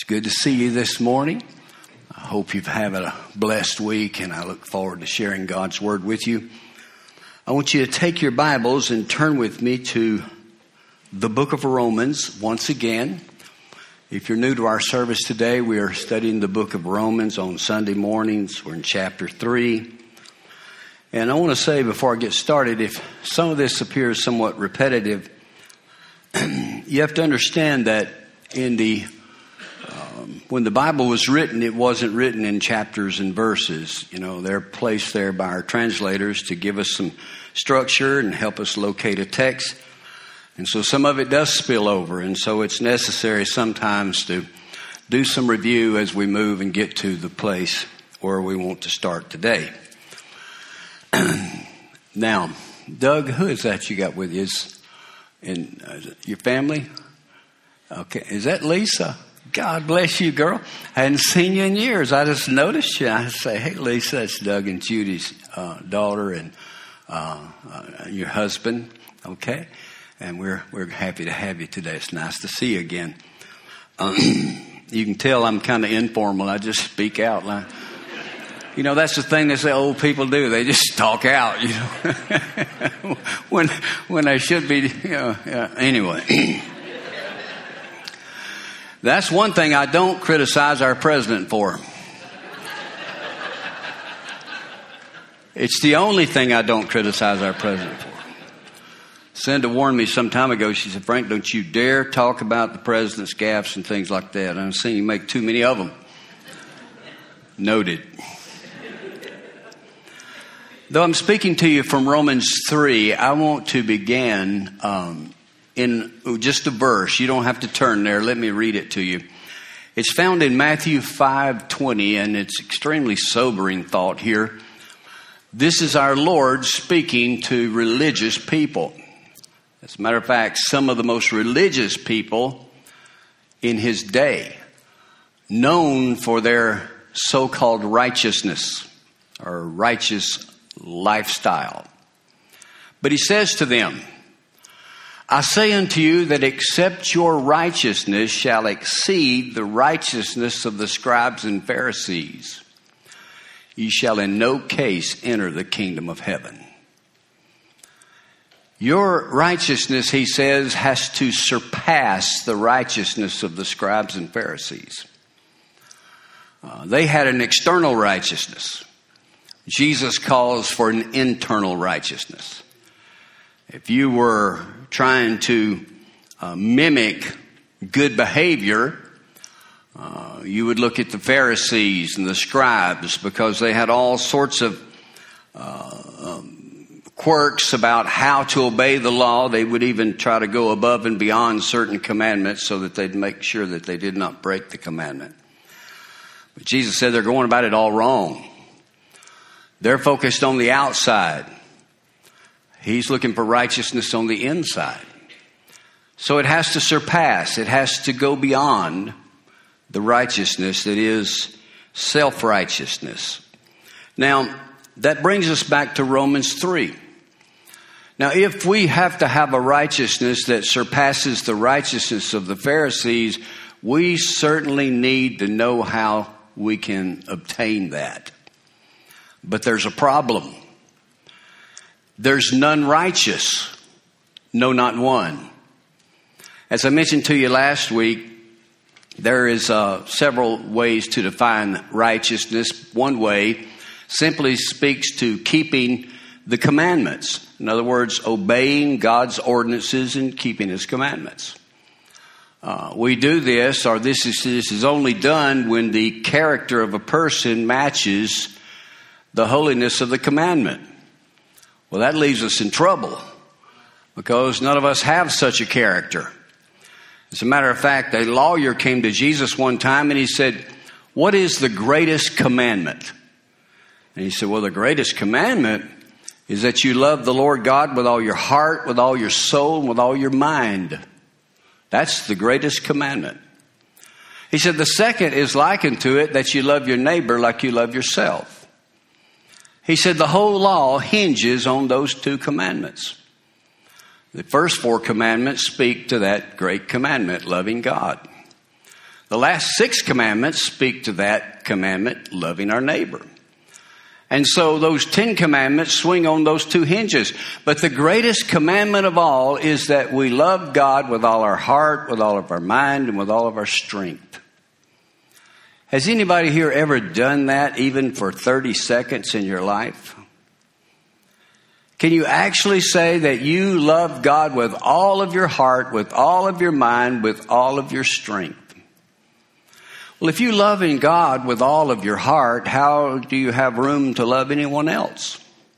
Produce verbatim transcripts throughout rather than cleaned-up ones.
It's good to see you this morning. I hope you've had a blessed week, and I look forward to sharing God's Word with you. I want you to take your Bibles and turn with me to the book of Romans once again. If you're new to our service today, we are studying the book of Romans on Sunday mornings. We're in chapter three. And I want to say before I get started, if some of this appears somewhat repetitive, you have to understand that in the um, when the Bible was written, it wasn't written in chapters and verses. You know, they're placed there by our translators to give us some structure and help us locate a text. And so some of it does spill over, and so it's necessary sometimes to do some review as we move and get to the place where we want to start today. Now, Doug, who is that you got with you? Is in uh, your family? Okay, is that Lisa? God bless you, girl. I hadn't seen you in years. I just noticed you. I say, hey, Lisa, that's Doug and Judy's uh, daughter and uh, uh, your husband. Okay, and we're we're happy to have you today. It's nice to see you again. Um, you can tell I'm kind of informal. I just speak out. Like, you know, that's the thing that the old people do. They just talk out, you know, when when they should be, you know, yeah. Anyway. That's one thing I don't criticize our president for. It's the only thing I don't criticize our president for. Cinda warned me some time ago. She said, Frank, don't you dare talk about the president's gaffes and things like that. I'm seeing you make too many of them. Noted. Though I'm speaking to you from Romans three, I want to begin um, in just a verse. You don't have to turn there. Let me read it to you. It's found in Matthew five twenty, and it's extremely sobering thought here. This is our Lord speaking to religious people. As a matter of fact, some of the most religious people in his day, known for their so-called righteousness or righteous lifestyle. But he says to them, I say unto you that except your righteousness shall exceed the righteousness of the scribes and Pharisees, ye shall in no case enter the kingdom of heaven. Your righteousness, he says, has to surpass the righteousness of the scribes and Pharisees. Uh, they had an external righteousness. Jesus calls for an internal righteousness. If you were trying to uh, mimic good behavior, uh, you would look at the Pharisees and the scribes, because they had all sorts of uh, um, quirks about how to obey the law. They would even try to go above and beyond certain commandments so that they'd make sure that they did not break the commandment. But Jesus said they're going about it all wrong. They're focused on the outside. He's looking for righteousness on the inside. So it has to surpass. It has to go beyond the righteousness that is self-righteousness. Now, that brings us back to Romans three. Now, if we have to have a righteousness that surpasses the righteousness of the Pharisees, we certainly need to know how we can obtain that. But there's a problem. There's none righteous. No, not one. As I mentioned to you last week, there is uh, several ways to define righteousness. One way simply speaks to keeping the commandments. In other words, obeying God's ordinances and keeping his commandments. Uh, we do this, or this is, this is only done when the character of a person matches the holiness of the commandment. Well, that leaves us in trouble, because none of us have such a character. As a matter of fact, a lawyer came to Jesus one time and he said, what is the greatest commandment? And he said, well, the greatest commandment is that you love the Lord God with all your heart, with all your soul, and with all your mind. That's the greatest commandment. He said, the second is likened to it, that you love your neighbor like you love yourself. He said the whole law hinges on those two commandments. The first four commandments speak to that great commandment, loving God. The last six commandments speak to that commandment, loving our neighbor. And so those Ten Commandments swing on those two hinges. But the greatest commandment of all is that we love God with all our heart, with all of our mind, and with all of our strength. Has anybody here ever done that even for thirty seconds in your life? Can you actually say that you love God with all of your heart, with all of your mind, with all of your strength? Well, if you love in God with all of your heart, how do you have room to love anyone else?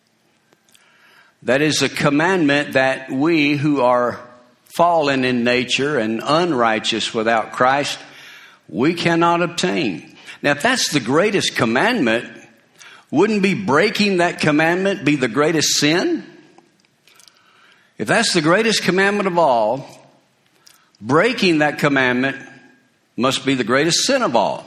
That is a commandment that we who are fallen in nature and unrighteous without Christ, we cannot obtain. Now, if that's the greatest commandment, wouldn't be breaking that commandment be the greatest sin? If that's the greatest commandment of all, breaking that commandment must be the greatest sin of all.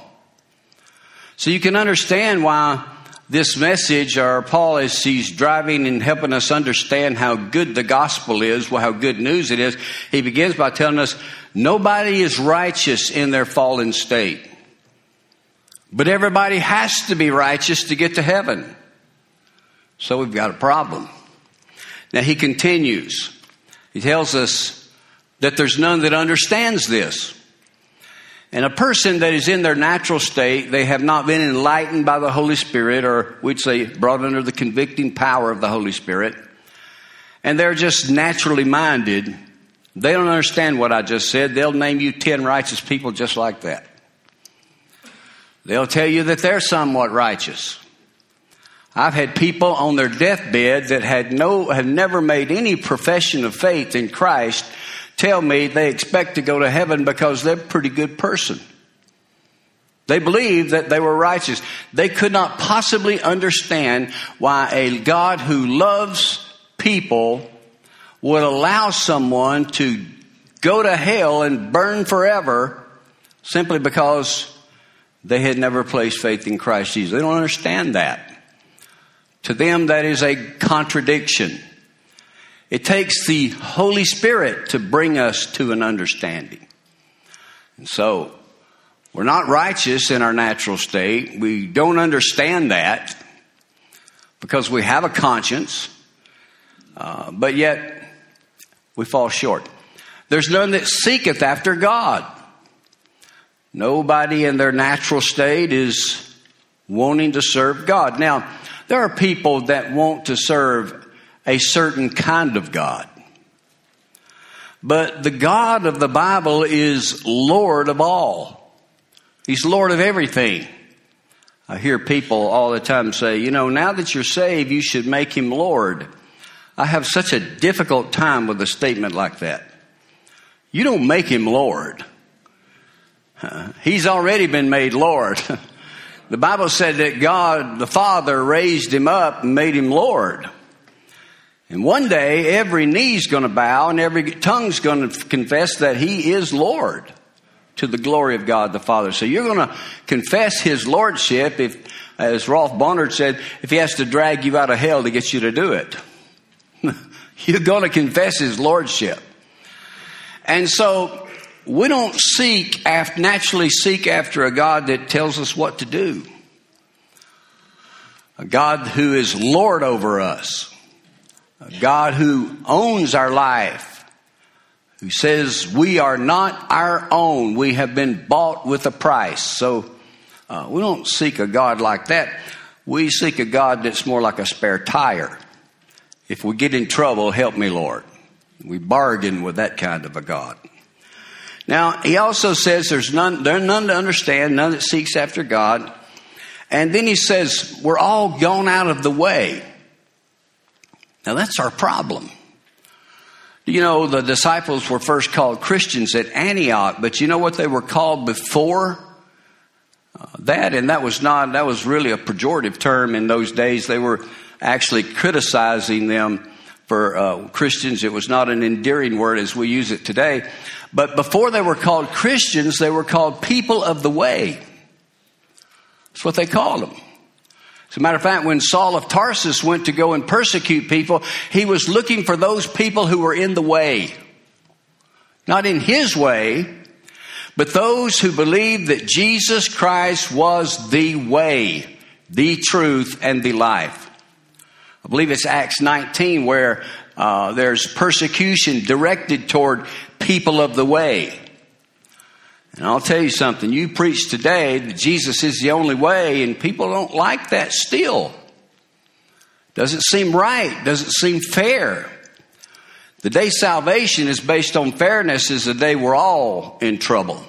So you can understand why this message, or Paul, as he's driving and helping us understand how good the gospel is, well, how good news it is, he begins by telling us nobody is righteous in their fallen state. But everybody has to be righteous to get to heaven. So we've got a problem. Now he continues. He tells us that there's none that understands this. And a person that is in their natural state, they have not been enlightened by the Holy Spirit, or we'd say brought under the convicting power of the Holy Spirit. And they're just naturally minded. They don't understand what I just said. They'll name you ten righteous people just like that. They'll tell you that they're somewhat righteous. I've had people on their deathbed that had no, have never made any profession of faith in Christ tell me they expect to go to heaven because they're a pretty good person. They believe that they were righteous. They could not possibly understand why a God who loves people would allow someone to go to hell and burn forever simply because they had never placed faith in Christ Jesus. They don't understand that. To them, that is a contradiction. It takes the Holy Spirit to bring us to an understanding. And so, we're not righteous in our natural state. We don't understand that because we have a conscience, uh, but yet we fall short. There's none that seeketh after God. Nobody in their natural state is wanting to serve God. Now, there are people that want to serve a certain kind of God. But the God of the Bible is Lord of all. He's Lord of everything. I hear people all the time say, you know, now that you're saved, you should make him Lord. I have such a difficult time with a statement like that. You don't make him Lord. Uh, he's already been made Lord. The Bible said that God, the Father, raised him up and made him Lord. And one day, every knee's going to bow and every tongue's going to confess that he is Lord to the glory of God the Father. So you're going to confess his lordship if, as Rolf Bonner said, if he has to drag you out of hell to get you to do it. You're going to confess his lordship. And so we don't seek, after, naturally seek after a God that tells us what to do. A God who is Lord over us. A God who owns our life. Who says we are not our own. We have been bought with a price. So uh, we don't seek a God like that. We seek a God that's more like a spare tire. If we get in trouble, help me, Lord. We bargain with that kind of a God. Now, he also says there's none, there's none to understand, none that seeks after God. And then he says, we're all gone out of the way. Now, that's our problem. You know, the disciples were first called Christians at Antioch, but you know what they were called before uh, that? And that was not, that was really a pejorative term in those days. They were actually criticizing them for uh, Christians. It was not an endearing word as we use it today. But before they were called Christians, they were called people of the way. That's what they called them. As a matter of fact, when Saul of Tarsus went to go and persecute people, he was looking for those people who were in the way. Not in his way, But those who believe that Jesus Christ was the way, the truth, and the life. I believe it's Acts nineteen where uh, there's persecution directed toward people of the way. And I'll tell you something, you preach today that Jesus is the only way, and people don't like that still. Doesn't seem right, doesn't seem fair. The day salvation is based on fairness is the day we're all in trouble.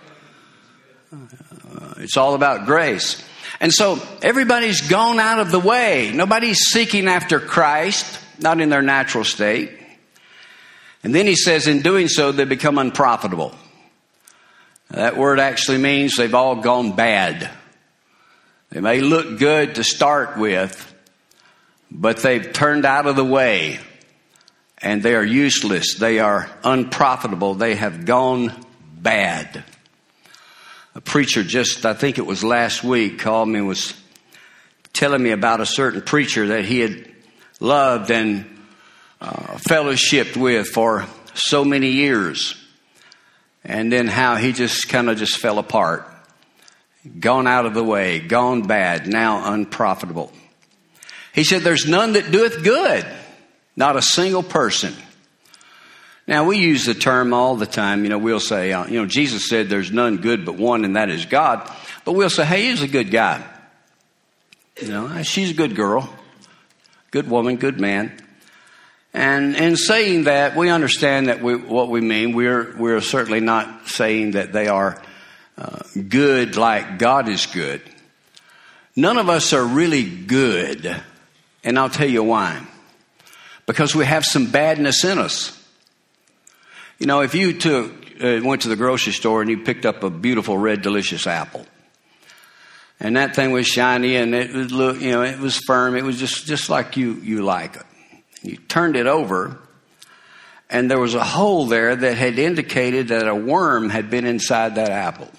Uh, it's all about grace. And so everybody's gone out of the way. Nobody's seeking after Christ, not in their natural state. And then he says in doing so, they become unprofitable. That word actually means they've all gone bad. They may look good to start with, but they've turned out of the way. And they are useless. They are unprofitable. They have gone bad. A preacher just, I think it was last week, called me and was telling me about a certain preacher that he had loved and uh, fellowshiped with for so many years. And then how he just kind of just fell apart. Gone out of the way, gone bad, now unprofitable. He said, there's none that doeth good. Not a single person. Now, we use the term all the time. You know, we'll say, uh, you know, Jesus said there's none good but one, and that is God. But we'll say, hey, he's a good guy. You know, she's a good girl. Good woman, good man. And in saying that, we understand that we, what we mean. We're, we're certainly not saying that they are uh, good like God is good. None of us are really good. And I'll tell you why. Because we have some badness in us. You know, if you took, uh, went to the grocery store and you picked up a beautiful red delicious apple, and that thing was shiny and it was look, you know, it was firm. It was just, just like you, you like it. You turned it over, and there was a hole there that had indicated that a worm had been inside that apple.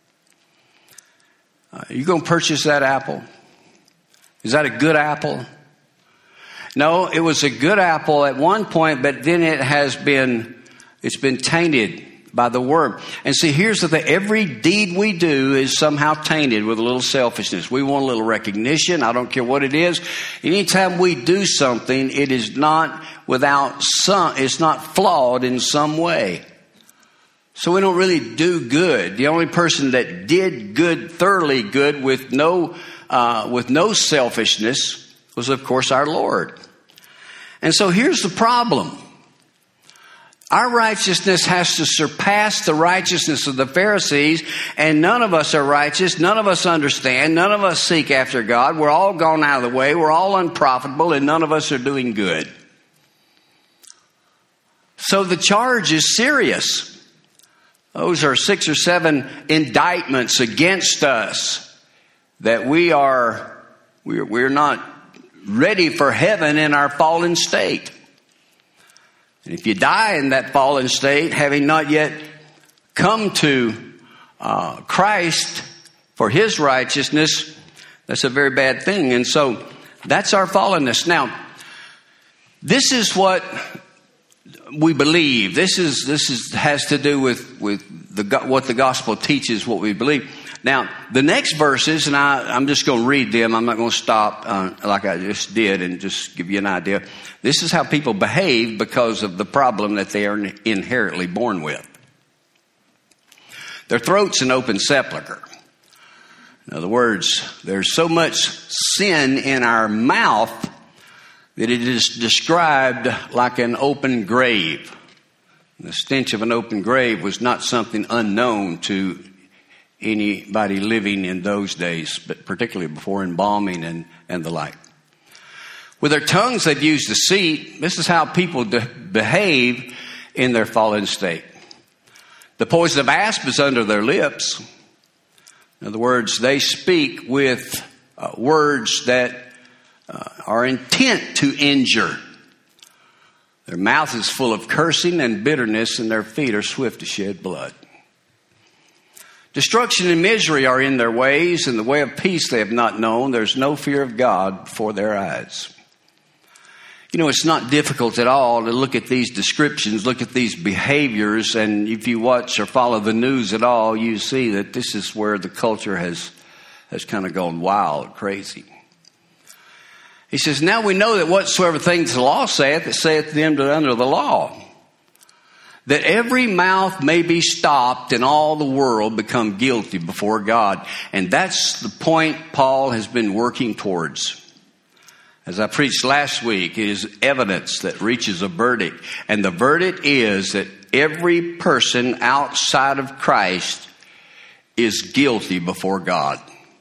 Uh, you going to purchase that apple? Is that a good apple? No, it was a good apple at one point, but then it has been, it's been tainted by the worm. And see, here's the thing. Every deed we do is somehow tainted with a little selfishness. We want a little recognition. I don't care what it is. Anytime we do something, it is not without some, it's not flawed in some way. So we don't really do good. The only person that did good, thoroughly good, with no, uh, with no selfishness was, of course, our Lord. And so here's the problem. Our righteousness has to surpass the righteousness of the Pharisees, and none of us are righteous. None of us understand. None of us seek after God. We're all gone out of the way. We're all unprofitable, and none of us are doing good. So the charge is serious. Those are six or seven indictments against us that we are, we're, we're not ready for heaven in our fallen state. And if you die in that fallen state, having not yet come to uh, Christ for his righteousness, that's a very bad thing. And so that's our fallenness. Now, this is what we believe. This is this is has to do with with the what the gospel teaches, what we believe. Now, the next verses, and I, I'm just going to read them. I'm not going to stop uh, like I just did and just give you an idea. This is how people behave because of the problem that they are inherently born with. Their throat's an open sepulcher. In other words, there's so much sin in our mouth that it is described like an open grave. The stench of an open grave was not something unknown to anybody living in those days, but particularly before embalming and, and the like. With their tongues, they've used deceit. This is how people de- behave in their fallen state. The poison of asp is under their lips. In other words, they speak with uh, words that uh, are intent to injure. Their mouth is full of cursing and bitterness, and their feet are swift to shed blood. Destruction and misery are in their ways, and the way of peace they have not known. There's no fear of God before their eyes. You know, it's not difficult at all to look at these descriptions, look at these behaviors, and if you watch or follow the news at all, you see that this is where the culture has, has kind of gone wild, crazy. He says, now we know that whatsoever things the law saith, it saith to them that are under the law, that every mouth may be stopped and all the world become guilty before God. And that's the point Paul has been working towards. As I preached last week, it is evidence that reaches a verdict. And the verdict is that every person outside of Christ is guilty before God.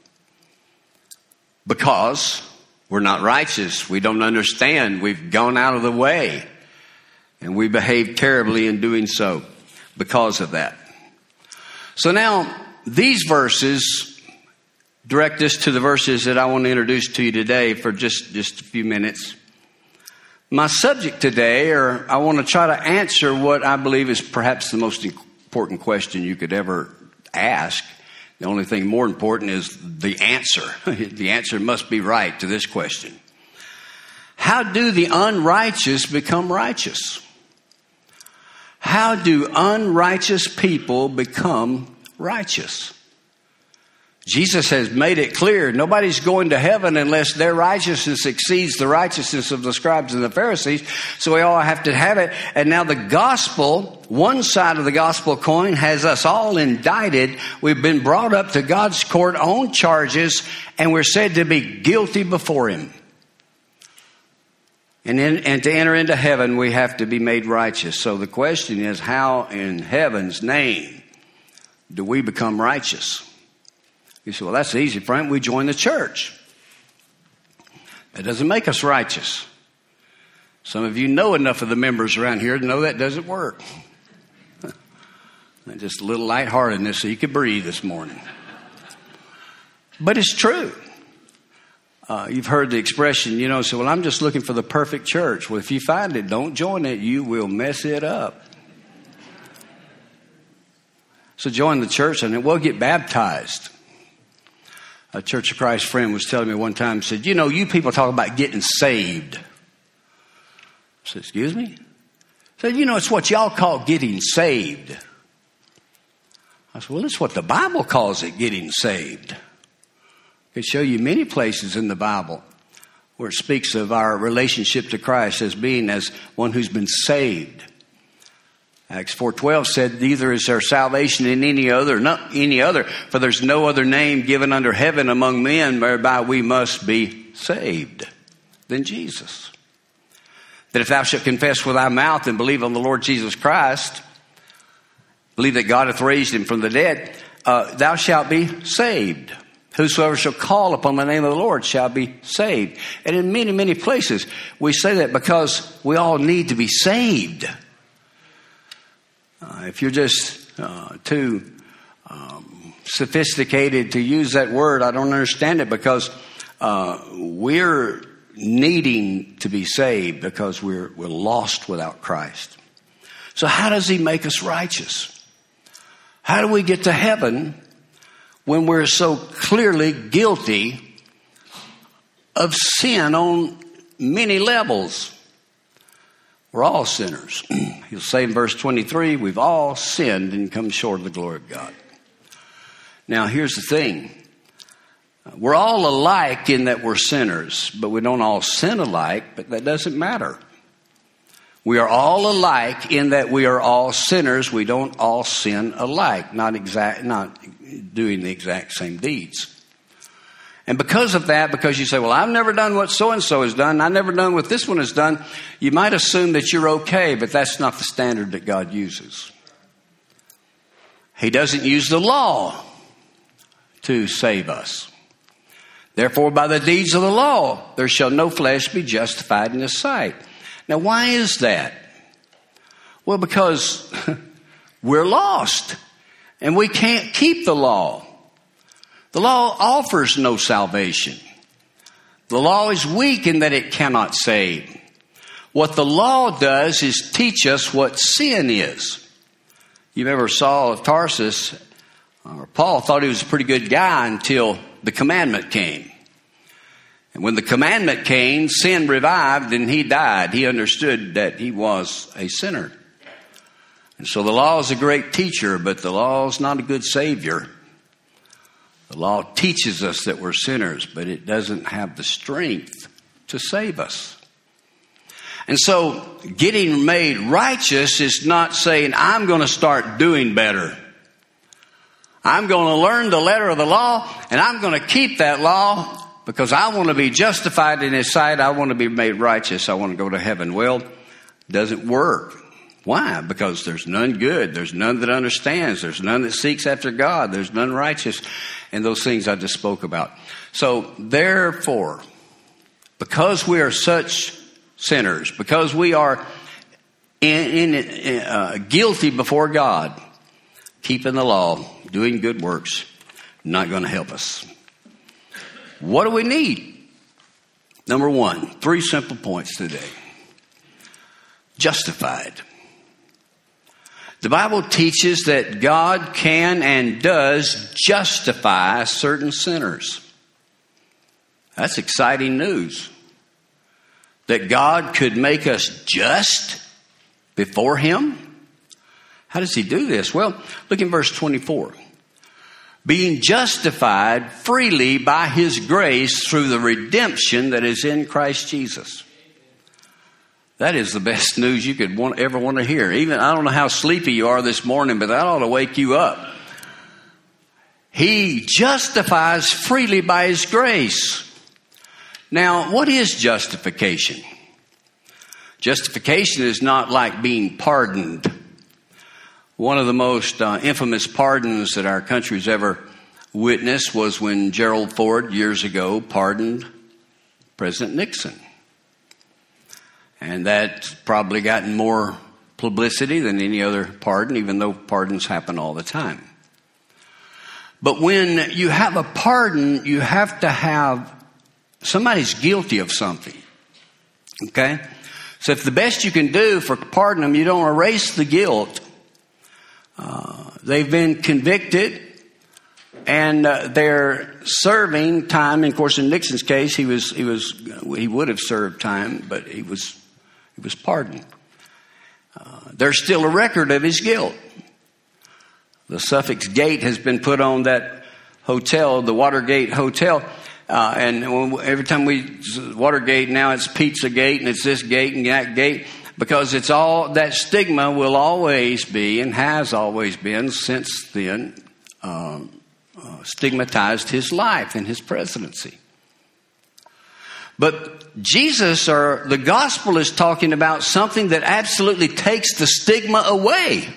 Because we're not righteous. We don't understand. We've gone out of the way. And we behave terribly in doing so because of that. So now, these verses direct us to the verses that I want to introduce to you today for just, just a few minutes. My subject today, or I want to try to answer what I believe is perhaps the most important question you could ever ask. The only thing more important is the answer. The answer must be right to this question. How do the unrighteous become righteous? How do unrighteous people become righteous? Jesus has made it clear nobody's going to heaven unless their righteousness exceeds the righteousness of the scribes and the Pharisees. So we all have to have it. And now the gospel, one side of the gospel coin, has us all indicted. We've been brought up to God's court on charges, and we're said to be guilty before Him. And, in, and to enter into heaven, we have to be made righteous. So the question is, how in heaven's name do we become righteous? You say, well, that's easy, friend. We join the church. That doesn't make us righteous. Some of you know enough of the members around here to know that doesn't work. Just a little lightheartedness so you could breathe this morning. But it's true. Uh, you've heard the expression, you know, so, well, I'm just looking for the perfect church. Well, if you find it, don't join it. You will mess it up. So join the church and we'll get baptized. A Church of Christ friend was telling me one time, said, you know, you people talk about getting saved. I said, excuse me? I said, you know, it's what y'all call getting saved. I said, well, it's what the Bible calls it, getting saved. I could show you many places in the Bible where it speaks of our relationship to Christ as being as one who's been saved. Acts four twelve said, neither is there salvation in any other, not any other, for there's no other name given under heaven among men whereby we must be saved than Jesus. That if thou shalt confess with thy mouth and believe on the Lord Jesus Christ, believe that God hath raised him from the dead, uh, thou shalt be saved. Whosoever shall call upon the name of the Lord shall be saved. And in many, many places we say that because we all need to be saved. Uh, if you're just uh, too um, sophisticated to use that word, I don't understand it, because uh, we're needing to be saved because we're we're lost without Christ. So how does He make us righteous? How do we get to heaven when we're so clearly guilty of sin on many levels? We're all sinners. He'll say in verse twenty-three, we've all sinned and come short of the glory of God. Now, here's the thing. We're all alike in that we're sinners, but we don't all sin alike, but that doesn't matter. We are all alike in that we are all sinners. We don't all sin alike, not exact, not doing the exact same deeds. And because of that, because you say, well, I've never done what so-and-so has done, I've never done what this one has done, you might assume that you're okay, but that's not the standard that God uses. He doesn't use the law to save us. Therefore, by the deeds of the law, there shall no flesh be justified in His sight. Now, why is that? Well, because we're lost and we can't keep the law. The law offers no salvation. The law is weak in that it cannot save. What the law does is teach us what sin is. You remember Saul of Tarsus, or Paul thought he was a pretty good guy until the commandment came. And when the commandment came, sin revived and he died. He understood that he was a sinner. And so the law is a great teacher, but the law is not a good savior. The law teaches us that we're sinners, but it doesn't have the strength to save us. And so getting made righteous is not saying, I'm going to start doing better. I'm going to learn the letter of the law, and I'm going to keep that law because I want to be justified in His sight. I want to be made righteous. I want to go to heaven. Well, it doesn't work. Why? Because there's none good. There's none that understands. There's none that seeks after God. There's none righteous. And those things I just spoke about. So therefore, because we are such sinners, because we are in, in, uh, guilty before God, keeping the law, doing good works, not going to help us. What do we need? Number one, three simple points today. Justified. The Bible teaches that God can and does justify certain sinners. That's exciting news. That God could make us just before Him. How does He do this? Well, look in verse twenty-four. Being justified freely by His grace through the redemption that is in Christ Jesus. That is the best news you could want, ever want to hear. Even, I don't know how sleepy you are this morning, but that ought to wake you up. He justifies freely by His grace. Now, what is justification? Justification is not like being pardoned. One of the most uh, infamous pardons that our country's ever witnessed was when Gerald Ford years ago pardoned President Nixon. And that's probably gotten more publicity than any other pardon, even though pardons happen all the time. But when you have a pardon, you have to have somebody's guilty of something. Okay? So if the best you can do for pardon them, you don't erase the guilt. Uh, they've been convicted and uh, they're serving time. And of course, in Nixon's case, he was he was he would have served time, but he was he was pardoned. Uh, there's still a record of his guilt. The Suffolk Gate has been put on that hotel, the Watergate Hotel. Uh, and every time we, Watergate, now it's Pizzagate and it's this gate and that gate, because it's all, that stigma will always be and has always been since then, um, uh, stigmatized his life and his presidency. But Jesus, or the gospel, is talking about something that absolutely takes the stigma away.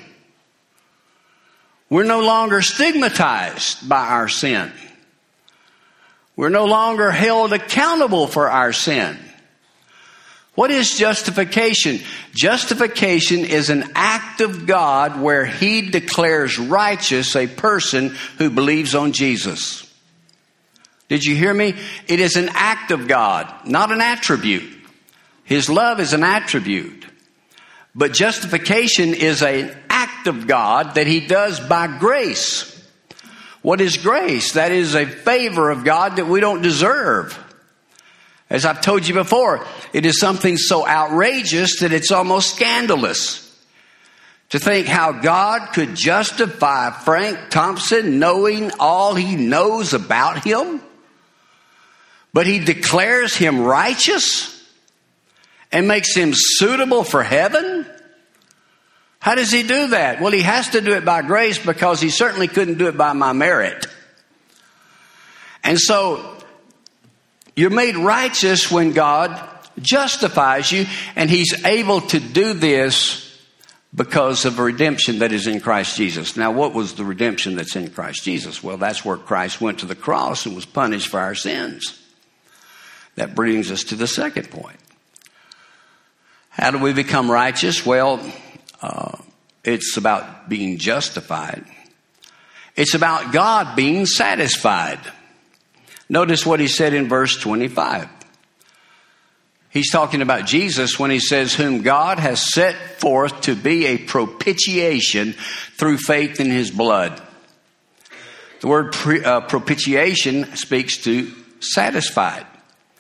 We're no longer stigmatized by our sin. We're no longer held accountable for our sin. What is justification? Justification is an act of God where He declares righteous a person who believes on Jesus. Did you hear me? It is an act of God, not an attribute. His love is an attribute. But justification is an act of God that He does by grace. What is grace? That is a favor of God that we don't deserve. As I've told you before, it is something so outrageous that it's almost scandalous. To think how God could justify Frank Thompson knowing all he knows about him, but He declares him righteous and makes him suitable for heaven. How does He do that? Well, He has to do it by grace, because He certainly couldn't do it by my merit. And so you're made righteous when God justifies you, and He's able to do this because of a redemption that is in Christ Jesus. Now, what was the redemption that's in Christ Jesus? Well, that's where Christ went to the cross and was punished for our sins. That brings us to the second point. How do we become righteous? Well, uh, it's about being justified. It's about God being satisfied. Notice what He said in verse twenty-five. He's talking about Jesus when He says, whom God has set forth to be a propitiation through faith in His blood. The word pre, uh, propitiation speaks to satisfied.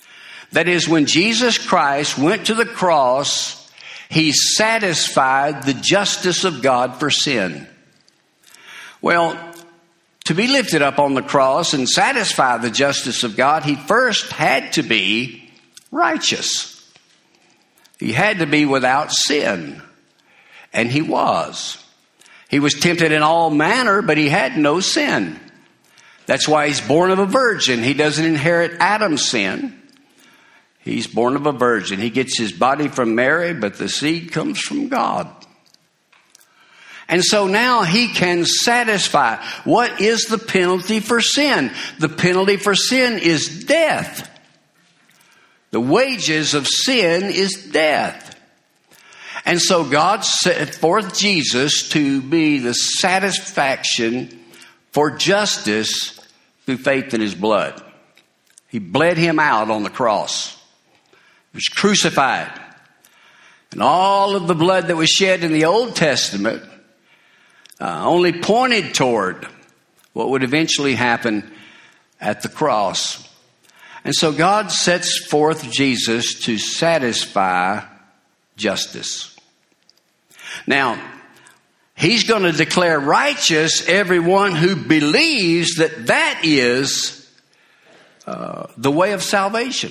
That is, when Jesus Christ went to the cross, he satisfied the justice of God for sin. Well, to be lifted up on the cross and satisfy the justice of God, he first had to be righteous. He had to be without sin. And he was. He was tempted in all manner, but he had no sin. That's why he's born of a virgin. He doesn't inherit Adam's sin. He's born of a virgin. He gets his body from Mary, but the seed comes from God. And so now he can satisfy. What is the penalty for sin? The penalty for sin is death. The wages of sin is death. And so God set forth Jesus to be the satisfaction for justice through faith in his blood. He bled him out on the cross. He was crucified. And all of the blood that was shed in the Old Testament uh, only pointed toward what would eventually happen at the cross. And so God sets forth Jesus to satisfy justice. Now, he's going to declare righteous everyone who believes that that is uh, the way of salvation.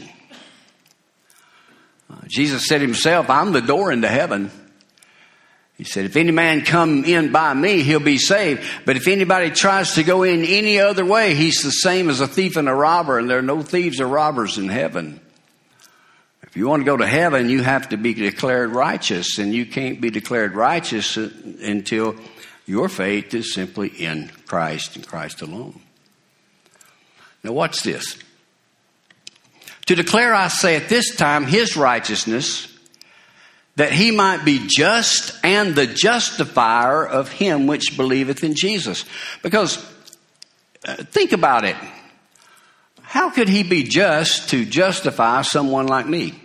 Uh, Jesus said himself, I'm the door into heaven. He said, if any man come in by me, he'll be saved. But if anybody tries to go in any other way, he's the same as a thief and a robber, and there are no thieves or robbers in heaven. If you want to go to heaven, you have to be declared righteous, and you can't be declared righteous until your faith is simply in Christ and Christ alone. Now watch this. To declare, I say at this time, his righteousness, that he might be just and the justifier of him which believeth in Jesus. Because uh, think about it. How could he be just to justify someone like me?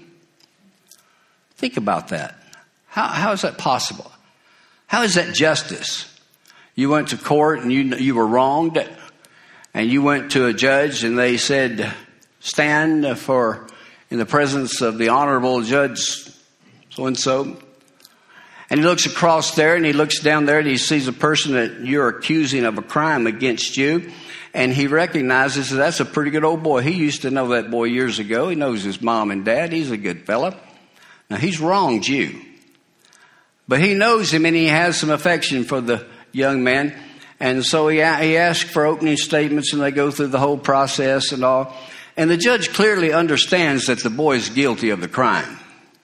Think about that. How, how is that possible? How is that justice? You went to court and you you were wronged, and you went to a judge and they said, stand for in the presence of the honorable judge so-and-so. And he looks across there and he looks down there and he sees a person that you're accusing of a crime against you. And he recognizes that that's a pretty good old boy. He used to know that boy years ago. He knows his mom and dad. He's a good fella. Now, he's wronged you. But he knows him and he has some affection for the young man. And so he, he asks for opening statements and they go through the whole process and all. And the judge clearly understands that the boy is guilty of the crime.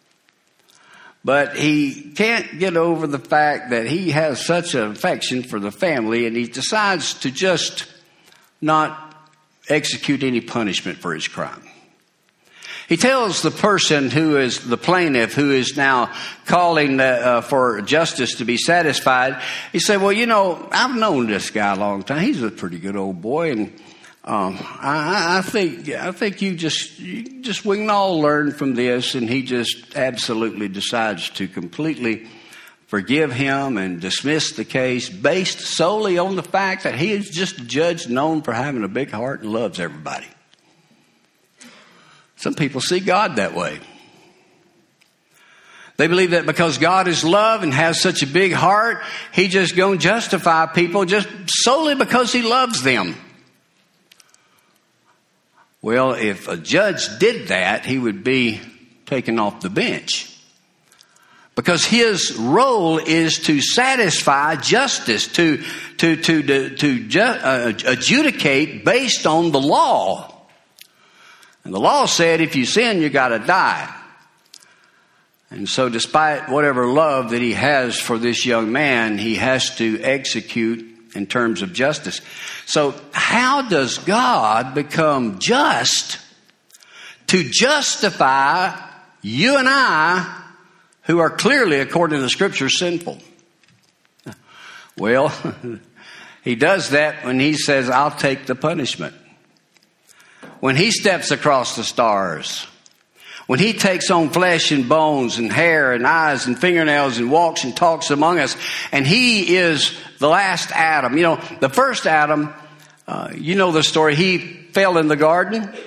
But he can't get over the fact that he has such an affection for the family, and he decides to just not execute any punishment for his crime. He tells the person who is the plaintiff, who is now calling the, uh, for justice to be satisfied, he said, well, you know, I've known this guy a long time. He's a pretty good old boy, and Um, I, I think I think you just you just we can all learn from this, and he just absolutely decides to completely forgive him and dismiss the case based solely on the fact that he is just a judge known for having a big heart and loves everybody. Some people see God that way. They believe that because God is love and has such a big heart, he just going to justify people just solely because he loves them. Well, if a judge did that, he would be taken off the bench. Because his role is to satisfy justice, to to to to, to ju- uh, adjudicate based on the law. And the law said if you sin, you got to die. And so despite whatever love that he has for this young man, he has to execute in terms of justice. So how does God become just to justify you and I, who are clearly, according to the Scripture, sinful? Well, he does that when he says, I'll take the punishment. When he steps across the stars, when he takes on flesh and bones and hair and eyes and fingernails and walks and talks among us, and he is the last Adam. You know, the first Adam, uh, you know the story. He fell in the garden.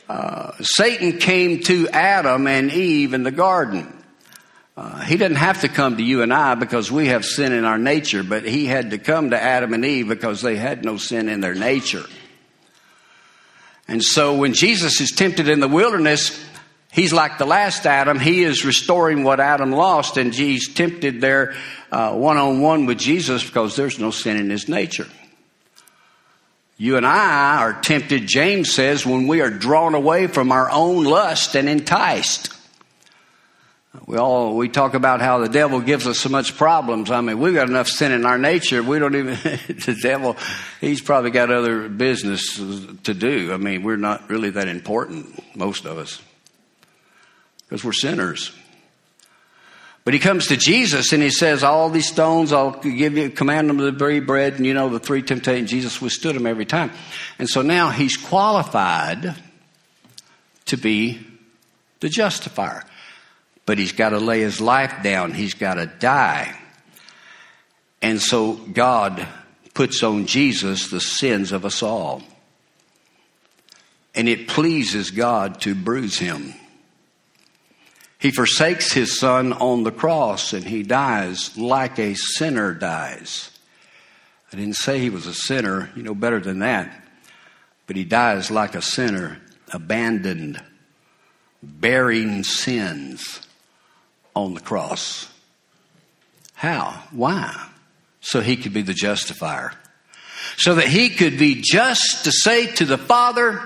uh, Satan came to Adam and Eve in the garden. Uh, he didn't have to come to you and I because we have sin in our nature, but he had to come to Adam and Eve because they had no sin in their nature. And so when Jesus is tempted in the wilderness, he's like the last Adam. He is restoring what Adam lost, and he's tempted there uh, one-on-one with Jesus because there's no sin in his nature. You and I are tempted, James says, when we are drawn away from our own lust and enticed. We all, we talk about how the devil gives us so much problems. I mean, we've got enough sin in our nature. We don't even, the devil, he's probably got other business to do. I mean, we're not really that important, most of us, because we're sinners. But he comes to Jesus and he says, all these stones, I'll give you, command them to bread bread. And you know, the three temptations, Jesus withstood them every time. And so now he's qualified to be the justifier. But he's got to lay his life down. He's got to die. And so God puts on Jesus the sins of us all. And it pleases God to bruise him. He forsakes his son on the cross and he dies like a sinner dies. I didn't say he was a sinner, you know better than that. But he dies like a sinner, abandoned, bearing sins on the cross. How? Why? So he could be the justifier. So that he could be just to say to the Father,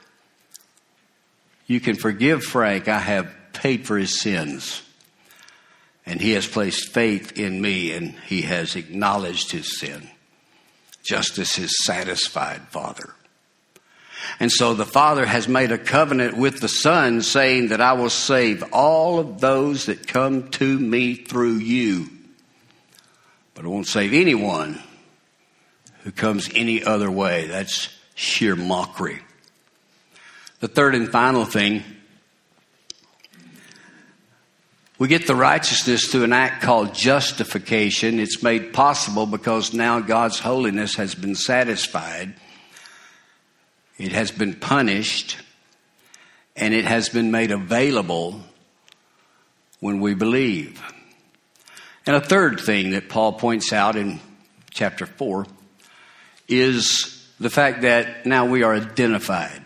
you can forgive Frank, I have paid for his sins. And he has placed faith in me and he has acknowledged his sin. Just as his satisfied Father. And so the Father has made a covenant with the Son saying that I will save all of those that come to me through you. But I won't save anyone who comes any other way. That's sheer mockery. The third and final thing, we get the righteousness through an act called justification. It's made possible because now God's holiness has been satisfied. It has been punished. And it has been made available when we believe. And a third thing that Paul points out in chapter four is the fact that now we are identified.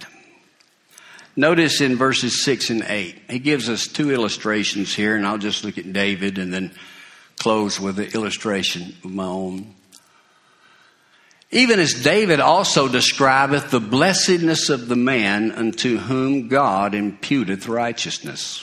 Notice in verses six and eight, he gives us two illustrations here, and I'll just look at David and then close with the illustration of my own. Even as David also describeth the blessedness of the man unto whom God imputeth righteousness.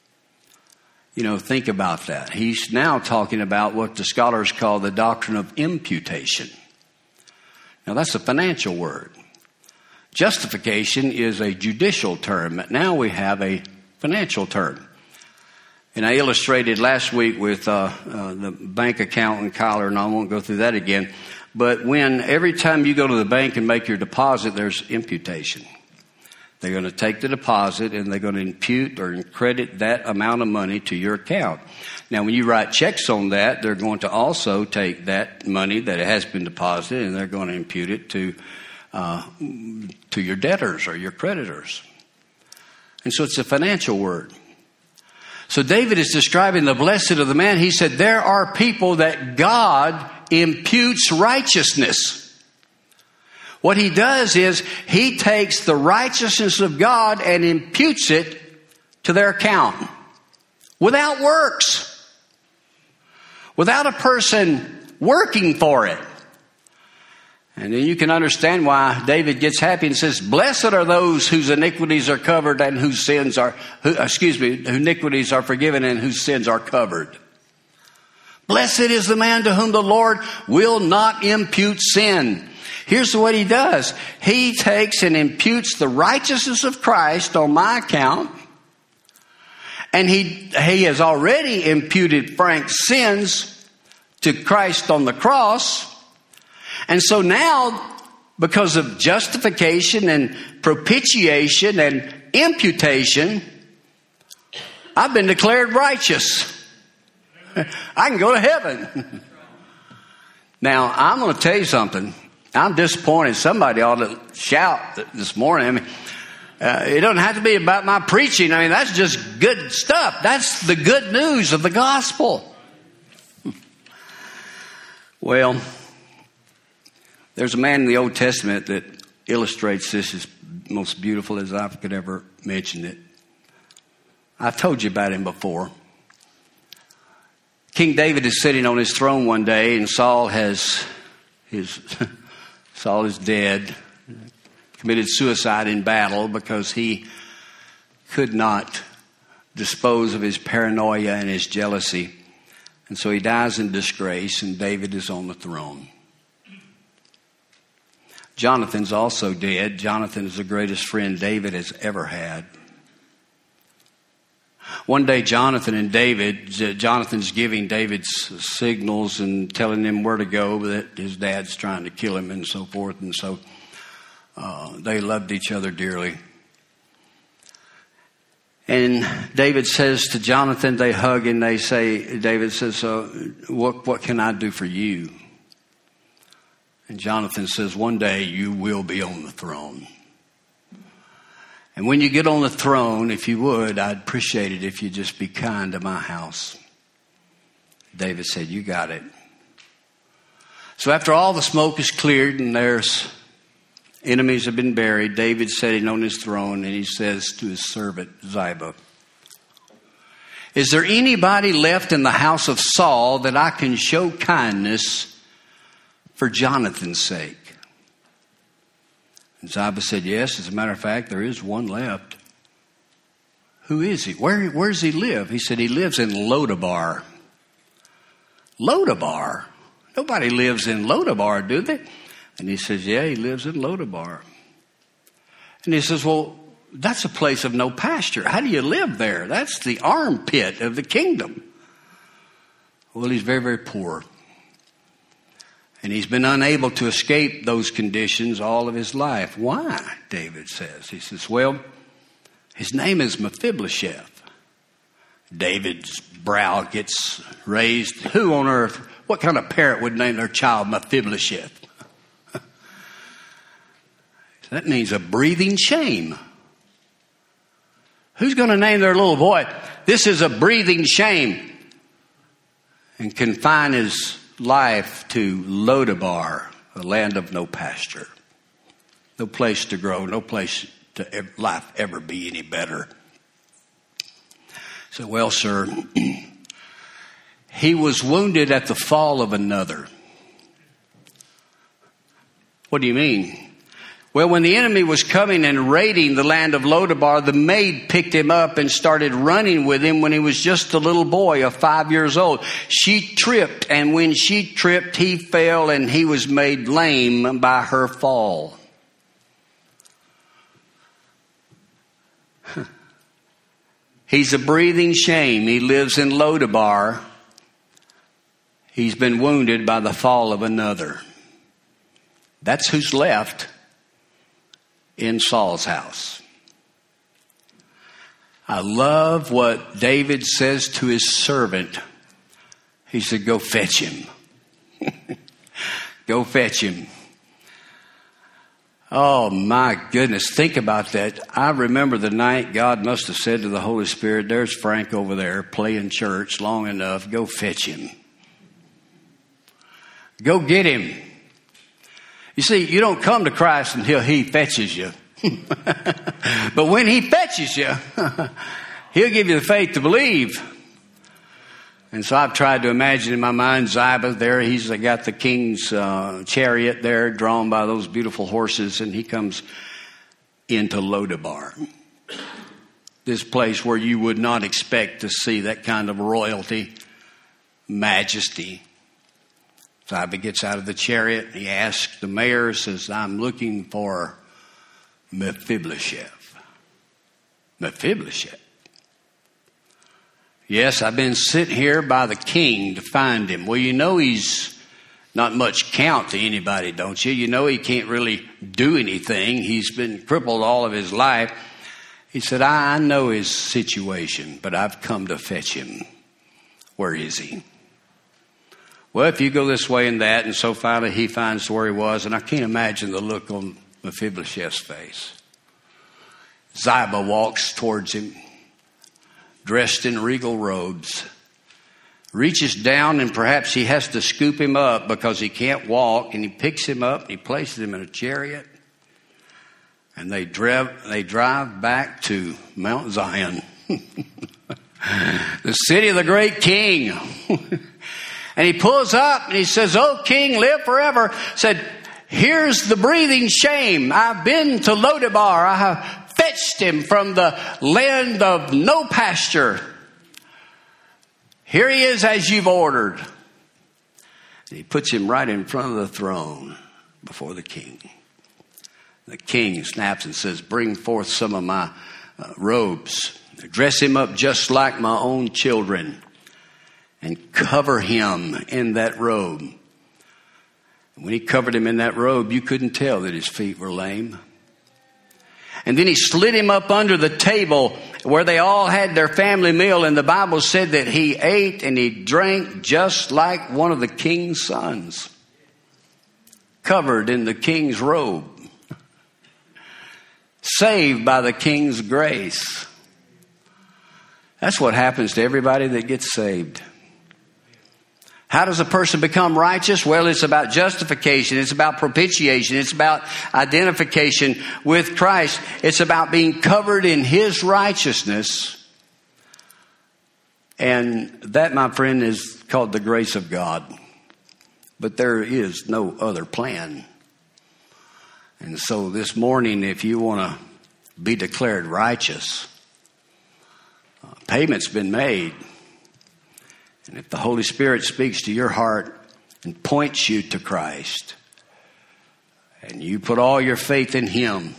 You know, think about that. He's now talking about what the scholars call the doctrine of imputation. Now, that's a financial word. Justification is a judicial term. Now we have a financial term. And I illustrated last week with uh, uh, the bank account and Kyler, and I won't go through that again. But when every time you go to the bank and make your deposit, there's imputation. They're going to take the deposit and they're going to impute or credit that amount of money to your account. Now, when you write checks on that, they're going to also take that money that has been deposited and they're going to impute it to uh, to your debtors or your creditors. And so it's a financial word. So David is describing the blessed of the man. He said, there are people that God imputes righteousness. What he does is he takes the righteousness of God and imputes it to their account without works, without a person working for it. And then you can understand why David gets happy and says, blessed are those whose iniquities are covered and whose sins are, who, excuse me, whose iniquities are forgiven and whose sins are covered. Blessed is the man to whom the Lord will not impute sin. Here's what he does. He takes and imputes the righteousness of Christ on my account. And he, he has already imputed Frank's sins to Christ on the cross. And so now, because of justification and propitiation and imputation, I've been declared righteous. I can go to heaven. Now, I'm going to tell you something. I'm disappointed. Somebody ought to shout this morning. I mean, Uh, it doesn't have to be about my preaching. I mean, that's just good stuff. That's the good news of the gospel. Well, there's a man in the Old Testament that illustrates this as most beautiful as I could ever mention it. I've told you about him before. King David is sitting on his throne one day, and Saul has his Saul is dead, committed suicide in battle because he could not dispose of his paranoia and his jealousy. And so he dies in disgrace, and David is on the throne. Jonathan's also dead. Jonathan is the greatest friend David has ever had. One day, Jonathan and David, Jonathan's giving David signals and telling him where to go, that his dad's trying to kill him and so forth. And so uh, they loved each other dearly. And David says to Jonathan, they hug and they say, David says, so what, what can I do for you? And Jonathan says, one day you will be on the throne. And when you get on the throne, if you would, I'd appreciate it if you just be kind to my house. David said, you got it. So after all the smoke is cleared and there's enemies have been buried, David's sitting on his throne and he says to his servant Ziba, is there anybody left in the house of Saul that I can show kindness for Jonathan's sake? And Ziba said, yes, as a matter of fact, there is one left. Who is he? Where, where does he live? He said he lives in Lodabar. Lodabar? Nobody lives in Lodabar, do they? And he says, yeah, he lives in Lodabar. And he says, well, that's a place of no pasture. How do you live there? That's the armpit of the kingdom. Well, he's very, very poor. And he's been unable to escape those conditions all of his life. Why? David says. He says, well, his name is Mephibosheth. David's brow gets raised. Who on earth, what kind of parent would name their child Mephibosheth? That means a breathing shame. Who's going to name their little boy, this is a breathing shame, and confine his life to Lodabar, a land of no pasture, no place to grow, no place to ever, life ever be any better? So, well, sir, he was wounded at the fall of another. What do you mean? Well, when the enemy was coming and raiding the land of Lodabar, the maid picked him up and started running with him when he was just a little boy of five years old. She tripped, and when she tripped, he fell, and he was made lame by her fall. He's a breathing shame. He lives in Lodabar. He's been wounded by the fall of another. That's who's left in Saul's house. I love what David says to his servant. He said, go fetch him. Go fetch him. Oh my goodness, think about that. I remember the night God must have said to the Holy Spirit, there's Frank over there playing church long enough. Go fetch him. Go get him. You see, you don't come to Christ until he fetches you. But when he fetches you, he'll give you the faith to believe. And so I've tried to imagine in my mind Ziba there. He's got the king's uh, chariot there drawn by those beautiful horses, and he comes into Lodabar. This place where you would not expect to see that kind of royalty, majesty. Ziba gets out of the chariot and he asks the mayor, says, I'm looking for Mephibosheth. Mephibosheth. Yes, I've been sent here by the king to find him. Well, you know he's not much count to anybody, don't you? You know he can't really do anything. He's been crippled all of his life. He said, I know his situation, but I've come to fetch him. Where is he? Well, if you go this way and that, and so finally he finds where he was, and I can't imagine the look on Mephibosheth's face. Ziba walks towards him, dressed in regal robes, reaches down, and perhaps he has to scoop him up because he can't walk, and he picks him up and he places him in a chariot, and they drive, they drive back to Mount Zion, the city of the great king. And he pulls up and he says, "Oh, King, live forever." Said, "Here's the breathing shame. I've been to Lodebar. I have fetched him from the land of no pasture. Here he is as you've ordered." And he puts him right in front of the throne before the king. The king snaps and says, "Bring forth some of my uh, robes. Dress him up just like my own children and cover him in that robe." When he covered him in that robe, you couldn't tell that his feet were lame. And then he slid him up under the table where they all had their family meal. And the Bible said that he ate and he drank just like one of the king's sons, covered in the king's robe, saved by the king's grace. That's what happens to everybody that gets saved. How does a person become righteous? Well, it's about justification. It's about propitiation. It's about identification with Christ. It's about being covered in His righteousness. And that, my friend, is called the grace of God. But there is no other plan. And so this morning, if you want to be declared righteous, uh, payment's been made. And if the Holy Spirit speaks to your heart and points you to Christ, and you put all your faith in Him,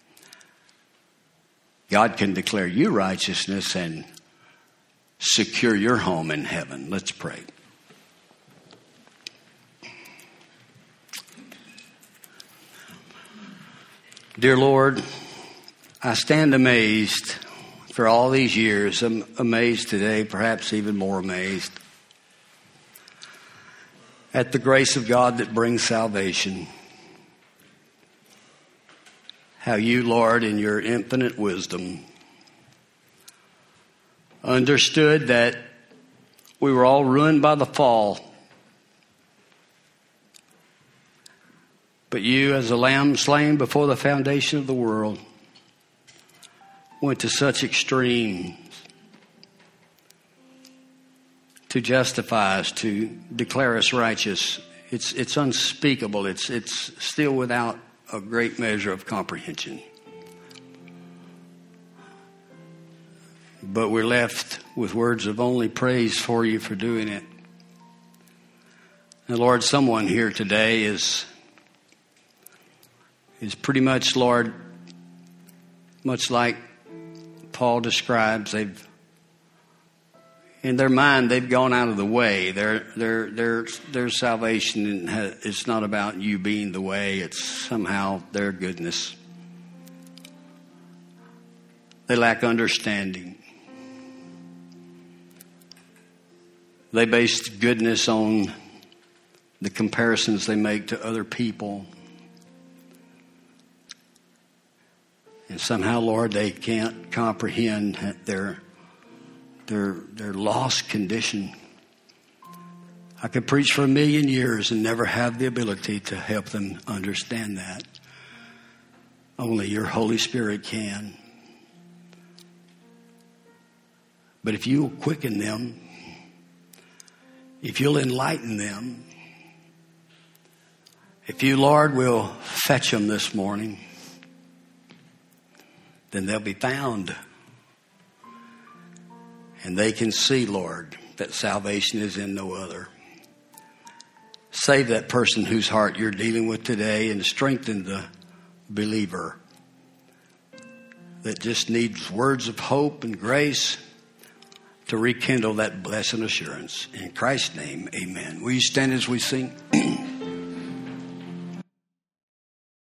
God can declare you righteousness and secure your home in heaven. Let's pray. Dear Lord, I stand amazed. For all these years, I'm amazed today, perhaps even more amazed, at the grace of God that brings salvation. How you, Lord, in your infinite wisdom, understood that we were all ruined by the fall. But you, as a lamb slain before the foundation of the world, went to such extremes to justify us, to declare us righteous. It's it's unspeakable. It's it's still without a great measure of comprehension. But we're left with words of only praise for you for doing it. And Lord, someone here today is is pretty much, Lord, much like Paul describes, they've, in their mind, they've gone out of the way. Their their their their salvation is not about you being the way. It's somehow their goodness. They lack understanding. They base goodness on the comparisons they make to other people. And somehow, Lord, they can't comprehend their, their, their lost condition. I could preach for a million years and never have the ability to help them understand that. Only your Holy Spirit can. But if you will quicken them, if you'll enlighten them, if you, Lord, will fetch them this morning, then they'll be found. And they can see, Lord, that salvation is in no other. Save that person whose heart you're dealing with today and strengthen the believer that just needs words of hope and grace to rekindle that blessed assurance. In Christ's name, amen. Will you stand as we sing?